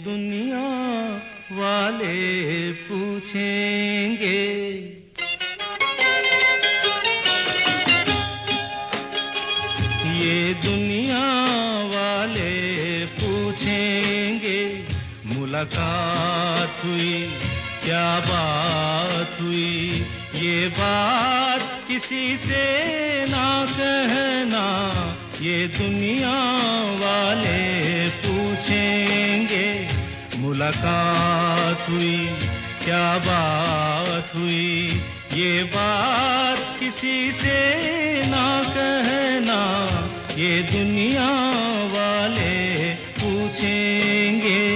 दुनिया वाले पूछेंगे। ये दुनिया वाले पूछेंगे, मुलाकात हुई क्या बात हुई, ये बात किसी से ना कहना, ये दुनिया वाले पूछेंगे। मुलाकात हुई क्या बात हुई, ये बात किसी से ना कहना, ये दुनिया वाले पूछेंगे।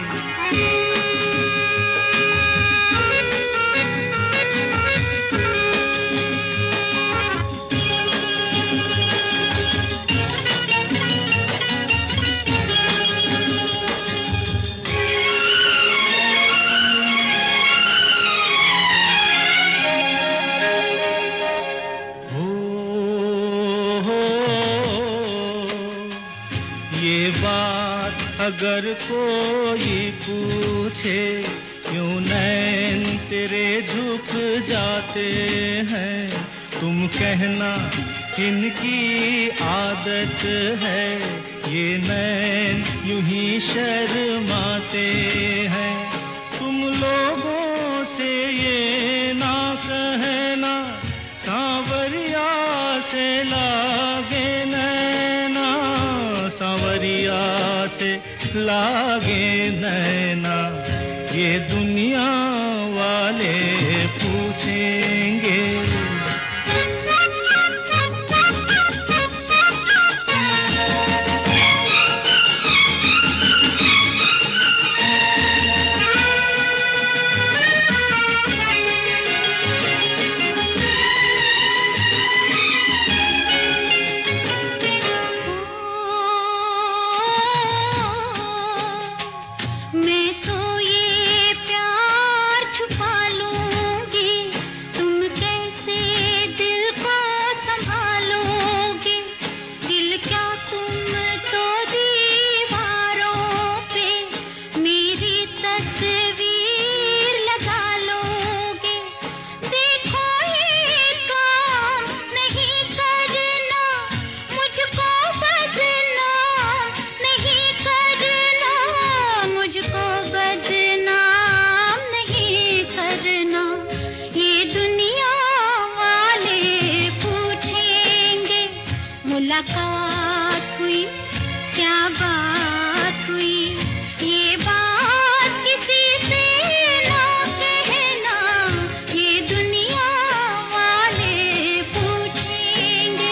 ये बात अगर कोई पूछे, क्यों नैन तेरे झुक जाते हैं, तुम कहना इनकी आदत है, ये नैन यूं ही शर्माते हैं। तुम लोगों से ये ना कहना, सांवरिया से लागे नैना, सांवरिया से लागे नैना, ये दुनिया वाले पूछेंगे। मुलाकात हुई क्या बात हुई, ये बात किसी से ना कहना, ये दुनिया वाले पूछेंगे।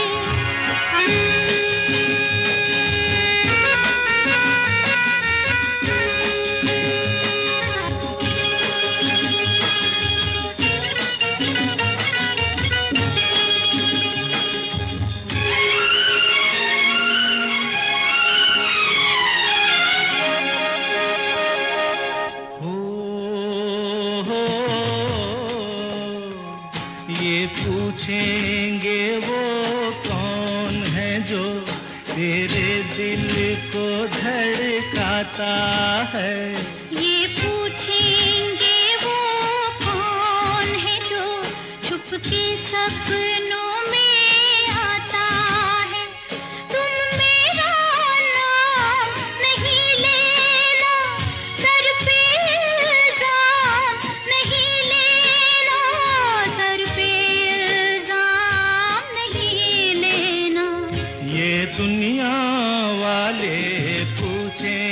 ये पूछेंगे वो कौन है जो तेरे दिल को धड़काता है, ये पूछेंगे वो कौन है जो छुपके सपनों में आता है। तुम मेरा नाम नहीं लेना, सर पे इल्जाम नहीं लेना, सर पे इल्जाम नहीं लेना, ये दुनिया वाले पूछेंगे।